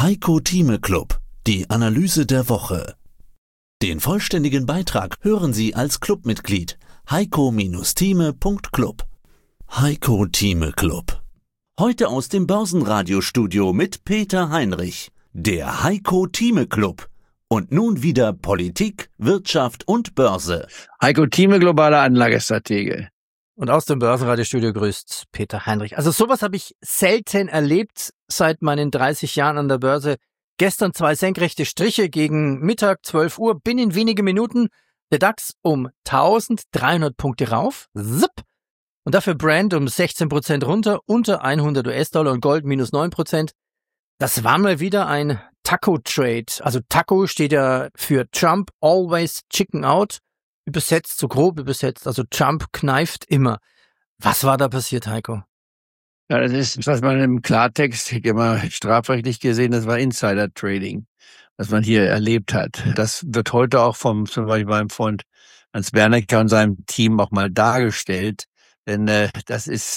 Heiko Thieme Club, die Analyse der Woche. Den vollständigen Beitrag hören Sie als Clubmitglied heiko-thieme.club. Heiko Thieme Club. Heute aus dem Börsenradiostudio mit Peter Heinrich, der Heiko Thieme Club. Und nun wieder Politik, Wirtschaft und Börse. Heiko Thieme, globaler Anlagestratege. Und aus dem Börsenradiostudio grüßt Peter Heinrich. Also sowas habe ich selten erlebt seit meinen 30 Jahren an der Börse. Gestern 2 senkrechte Striche gegen Mittag, 12 Uhr, binnen wenige Minuten. Der DAX um 1300 Punkte rauf. Zip. Und dafür Brent um 16% runter, unter 100 US-Dollar und Gold minus 9%. Das war mal wieder ein Taco-Trade. Also Taco steht ja für Trump always chicken out. Übersetzt, so grob übersetzt. Also Trump kneift immer. Was war da passiert, Heiko? Ja, das ist, was man im Klartext immer strafrechtlich gesehen, das war Insider-Trading, was man hier erlebt hat. Das wird heute auch zum Beispiel meinem Freund Hans Bernecker und seinem Team auch mal dargestellt. Denn das ist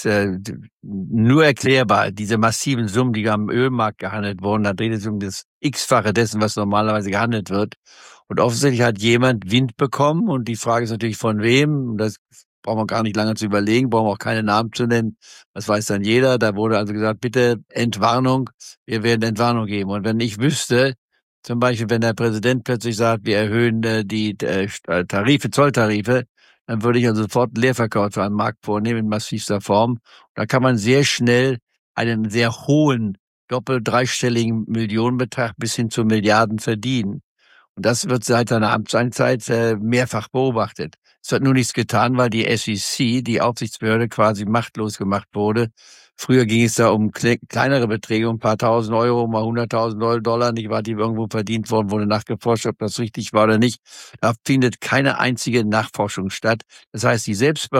nur erklärbar, diese massiven Summen, die am Ölmarkt gehandelt wurden, da dreht es um das X-fache dessen, was normalerweise gehandelt wird. Und offensichtlich hat jemand Wind bekommen und die Frage ist natürlich von wem. Das brauchen wir gar nicht lange zu überlegen, brauchen wir auch keine Namen zu nennen. Das weiß dann jeder. Da wurde also gesagt, bitte Entwarnung, wir werden Entwarnung geben. Und wenn ich wüsste, zum Beispiel, wenn der Präsident plötzlich sagt, wir erhöhen die Zolltarife, dann würde ich also sofort einen Leerverkauf für einen Markt vornehmen in massivster Form. Da kann man sehr schnell einen sehr hohen, dreistelligen Millionenbetrag bis hin zu Milliarden verdienen. Und das wird seit seiner Amtszeit mehrfach beobachtet. Es hat nur nichts getan, weil die SEC, die Aufsichtsbehörde, quasi machtlos gemacht wurde. Früher ging es da um kleinere Beträge, um ein paar tausend Euro, mal 100.000 Dollar, nicht wahr, die irgendwo verdient worden, wurde nachgeforscht, ob das richtig war oder nicht. Da findet keine einzige Nachforschung statt. Das heißt, die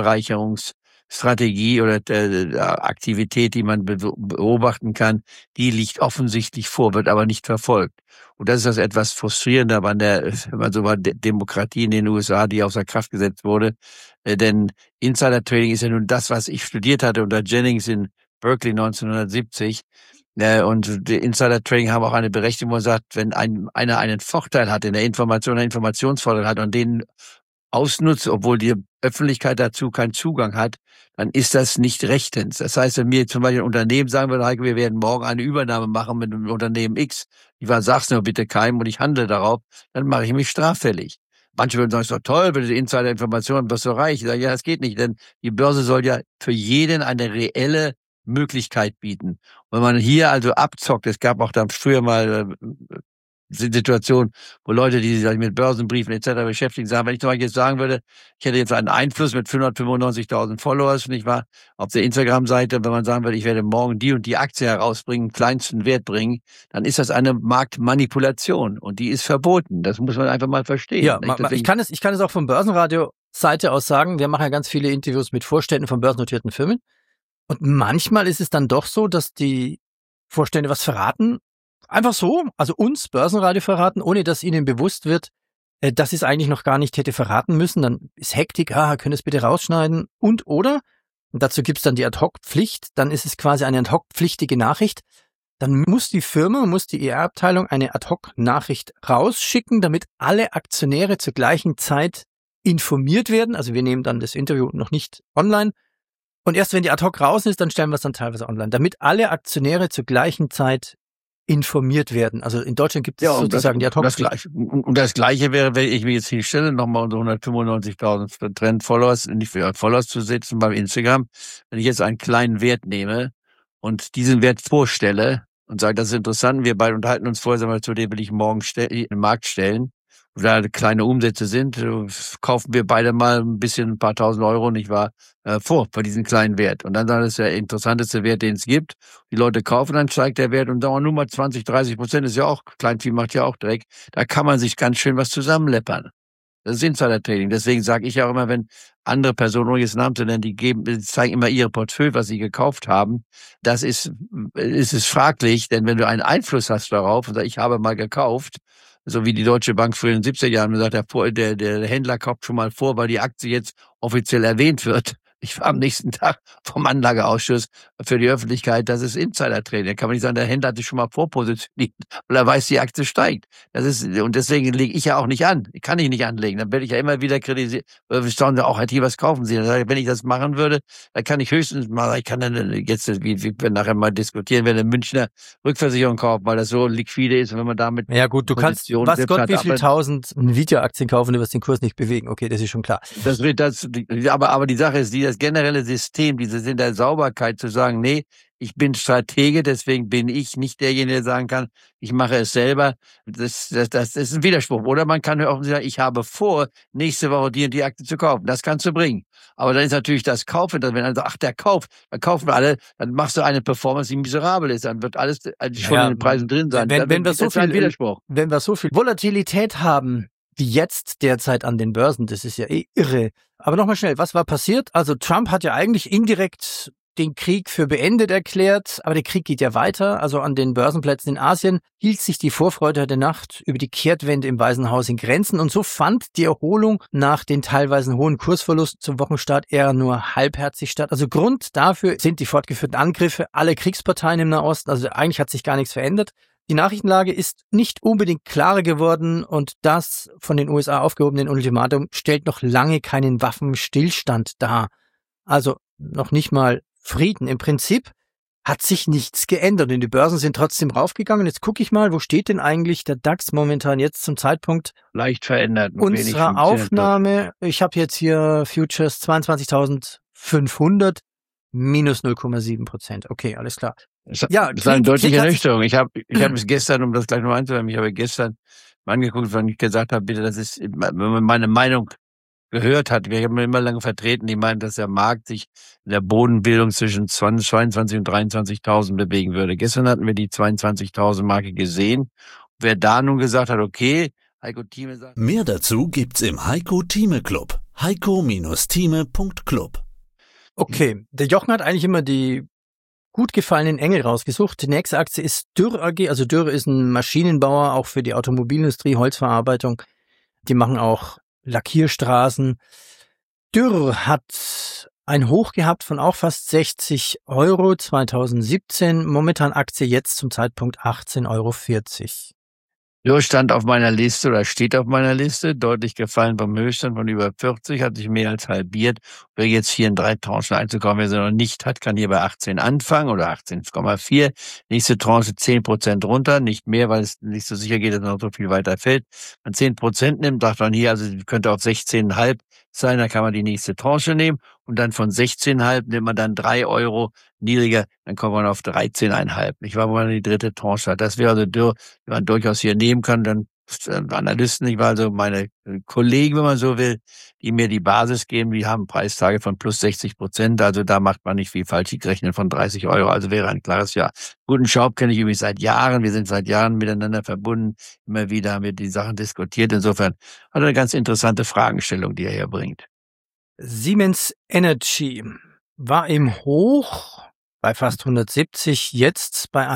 Selbstbereicherungsstrategie oder Aktivität, die man beobachten kann, die liegt offensichtlich vor, wird aber nicht verfolgt. Und das ist das etwas Frustrierende an der, wenn man so mal, Demokratie in den USA, die außer Kraft gesetzt wurde. Denn Insider-Trading ist ja nun das, was ich studiert hatte unter Jennings in Berkeley 1970. Und Insider-Trading haben auch eine Berechtigung, wo man sagt, wenn einer einen Vorteil hat in der Information, einen Informationsvorteil hat und den ausnutzt, obwohl die Öffentlichkeit dazu keinen Zugang hat, dann ist das nicht rechtens. Das heißt, wenn mir zum Beispiel ein Unternehmen sagen würde, Heiko, wir werden morgen eine Übernahme machen mit einem Unternehmen X, sag's nur bitte keinem und ich handle darauf, dann mache ich mich straffällig. Manche würden sagen, ist doch toll, wenn du die Insider-Informationen wirst du reich. Ich sage, ja, das geht nicht, denn die Börse soll ja für jeden eine reelle Möglichkeit bieten. Und wenn man hier also abzockt, es gab auch dann früher mal Situation, wo Leute, die sich mit Börsenbriefen etc. beschäftigen, sagen, wenn ich zum Beispiel jetzt sagen würde, ich hätte jetzt einen Einfluss mit 595.000 Followers, nicht wahr, auf der Instagram-Seite, wenn man sagen würde, ich werde morgen die und die Aktie herausbringen, kleinsten Wert bringen, dann ist das eine Marktmanipulation und die ist verboten. Das muss man einfach mal verstehen. Ja, ich kann es auch vom Börsenradio-Seite aus sagen, wir machen ja ganz viele Interviews mit Vorständen von börsennotierten Firmen und manchmal ist es dann doch so, dass die Vorstände was verraten, einfach so, also uns Börsenradio verraten, ohne dass ihnen bewusst wird, dass es eigentlich noch gar nicht hätte verraten müssen. Dann ist Hektik, können es bitte rausschneiden und dazu gibt's dann die Ad-Hoc-Pflicht, dann ist es quasi eine Ad-Hoc-pflichtige Nachricht. Dann muss die IR-Abteilung eine Ad-Hoc-Nachricht rausschicken, damit alle Aktionäre zur gleichen Zeit informiert werden. Also wir nehmen dann das Interview noch nicht online. Und erst wenn die Ad-Hoc raus ist, dann stellen wir es dann teilweise online, damit alle Aktionäre zur gleichen Zeit informiert werden. Also in Deutschland gibt es sozusagen die Ad-Hoc-Pflicht. Und das Gleiche wäre, wenn ich mir jetzt hinstelle, nochmal unsere 195.000 Trend-Followers, nicht für Followers zu setzen beim Instagram, wenn ich jetzt einen kleinen Wert nehme und diesen Wert vorstelle und sage, das ist interessant, wir beide unterhalten uns vorher, sagen wir, zu dem will ich morgen in den Markt stellen, und da kleine Umsätze sind, kaufen wir beide mal ein paar tausend Euro, nicht wahr, vor bei diesem kleinen Wert. Und dann sagen, das ist der interessanteste Wert, den es gibt. Die Leute kaufen, dann steigt der Wert und dauern nur mal 20-30%, ist ja auch, Kleinvieh macht ja auch Dreck. Da kann man sich ganz schön was zusammenleppern. Das ist Insider-Trading. Deswegen sage ich auch immer, wenn andere Personen, ohne jetzt Namen zu nennen, die zeigen immer ihre Portfolio, was sie gekauft haben. Das ist fraglich, denn wenn du einen Einfluss hast darauf und sagst, ich habe mal gekauft, so wie die Deutsche Bank früher in den 70er Jahren gesagt hat, der Händler kauft schon mal vor, weil die Aktie jetzt offiziell erwähnt wird. Ich war am nächsten Tag vom Anlageausschuss für die Öffentlichkeit, das ist Insider-Trading. Da kann man nicht sagen, der Händler hat sich schon mal vorpositioniert, weil er weiß, die Aktie steigt. Und deswegen lege ich ja auch nicht an. Kann ich nicht anlegen. Dann werde ich ja immer wieder kritisiert. Schauen Sie auch, IT, was kaufen Sie? Dann sage ich, wenn ich das machen würde, dann kann ich höchstens mal, ich kann dann jetzt, wie wir nachher mal diskutieren, wenn eine Münchner Rückversicherung kauft, weil das so liquide ist und wenn man damit. Ja gut, du kannst, was Gott, wie viel 1000 Nvidia-Aktien kaufen, du wirst den Kurs nicht bewegen. Okay, das ist schon klar. Aber die Sache ist, das generelle System, dieses in der Sauberkeit zu sagen, nee, ich bin Stratege, deswegen bin ich nicht derjenige, der sagen kann, ich mache es selber. Das ist ein Widerspruch. Oder man kann offensichtlich sagen, ich habe vor, nächste Woche die und die Aktie zu kaufen. Das kannst du bringen. Aber dann ist natürlich das Kaufen, wenn einer sagt, ach, der kauft, dann kaufen wir alle, dann machst du eine Performance, die miserabel ist. Dann wird alles schon in den Preisen drin sein. Wenn wir so viel Volatilität haben, wie jetzt derzeit an den Börsen, das ist ja irre. Aber nochmal schnell, was war passiert? Also Trump hat ja eigentlich indirekt den Krieg für beendet erklärt, aber der Krieg geht ja weiter. Also an den Börsenplätzen in Asien hielt sich die Vorfreude heute Nacht über die Kehrtwende im Weißen Haus in Grenzen und so fand die Erholung nach den teilweise hohen Kursverlusten zum Wochenstart eher nur halbherzig statt. Also Grund dafür sind die fortgeführten Angriffe aller Kriegsparteien im Nahosten. Also eigentlich hat sich gar nichts verändert. Die Nachrichtenlage ist nicht unbedingt klarer geworden und das von den USA aufgehobene Ultimatum stellt noch lange keinen Waffenstillstand dar. Also noch nicht mal Frieden. Im Prinzip hat sich nichts geändert und die Börsen sind trotzdem raufgegangen. Jetzt gucke ich mal, wo steht denn eigentlich der DAX momentan jetzt zum Zeitpunkt leicht verändert unserer Aufnahme? Ich habe jetzt hier Futures 22.500 minus 0,7%. Okay, alles klar. Das war eine deutliche Ernüchterung. Ich habe es gestern, um das gleich noch einzuhören, ich habe gestern mal angeguckt, wenn ich gesagt habe, bitte, das ist, wenn man meine Meinung gehört hat, wir haben immer lange vertreten, die meinen, dass der Markt sich in der Bodenbildung zwischen 22.000 und 23.000 bewegen würde. Gestern hatten wir die 22.000 Marke gesehen. Wer da nun gesagt hat, okay, Heiko Thieme sagt... Mehr dazu gibt's im Heiko Thieme Club. heiko-thieme.club. Okay, der Jochen hat eigentlich immer die gut gefallenen Engel rausgesucht. Die nächste Aktie ist Dürr AG. Also Dürr ist ein Maschinenbauer, auch für die Automobilindustrie, Holzverarbeitung. Die machen auch Lackierstraßen. Dürr hat ein Hoch gehabt von auch fast 60 Euro 2017. Momentan Aktie jetzt zum Zeitpunkt 18,40 Euro. Dürr stand auf meiner Liste oder steht auf meiner Liste, deutlich gefallen vom Höchststand von über 40, hat sich mehr als halbiert. Wer jetzt hier in 3 Tranchen einzukaufen, wer sie noch nicht hat, kann hier bei 18 anfangen oder 18,4. Nächste Tranche 10% runter, nicht mehr, weil es nicht so sicher geht, dass noch so viel weiter fällt. Wenn man 10% nimmt, sagt man hier, also könnte auch 16,5 sein, dann kann man die nächste Tranche nehmen und dann von 16,5 nimmt man dann 3 Euro niedriger, dann kommt man auf 13,5. Ich war, wo man die dritte Tranche hat. Das wäre also Dürr, die man durchaus hier nehmen kann, dann Analysten, ich war also meine Kollegen, wenn man so will, die mir die Basis geben, die haben Preistage von plus 60%, also da macht man nicht viel falsch, die rechnen von 30 Euro, also wäre ein klares Ja. Guten Schaub kenne ich übrigens seit Jahren, wir sind seit Jahren miteinander verbunden, immer wieder haben wir die Sachen diskutiert, insofern hat er eine ganz interessante Fragestellung, die er hier bringt. Siemens Energy war im Hoch bei fast 170, jetzt bei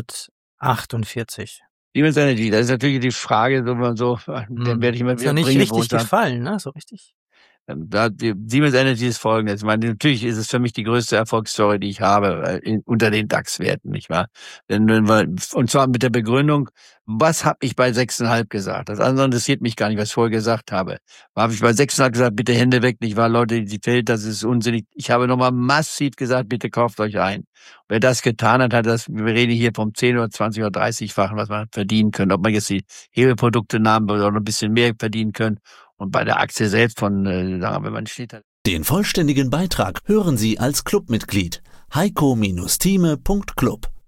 148. Siemens Energy, das ist natürlich die Frage, dann werde ich immer wieder bringen. Ist ja nicht richtig gefallen, ne? So richtig. Die Siemens Energy ist folgendes. Ich meine, natürlich ist es für mich die größte Erfolgsstory, die ich habe, unter den DAX-Werten, nicht wahr? Und zwar mit der Begründung, was habe ich bei 6,5 gesagt? Das andere interessiert mich gar nicht, was ich vorher gesagt habe. Habe ich bei 6,5 gesagt, bitte Hände weg, nicht wahr? Leute, die fällt, das ist unsinnig. Ich habe nochmal massiv gesagt, bitte kauft euch ein. Wer das getan hat, wir reden hier vom 10 oder 20 oder 30-fachen, was man verdienen könnte. Ob man jetzt die Hebelprodukte nahm oder noch ein bisschen mehr verdienen können. Und bei der Aktie selbst wenn man steht hat. Den vollständigen Beitrag hören Sie als Clubmitglied. heiko-thieme.club